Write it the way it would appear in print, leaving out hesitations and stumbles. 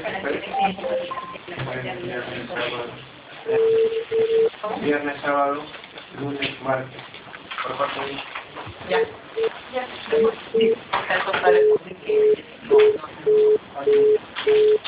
Viernes, sábado, lunes, martes. Por parte de... Ya. Sí, está total, que no.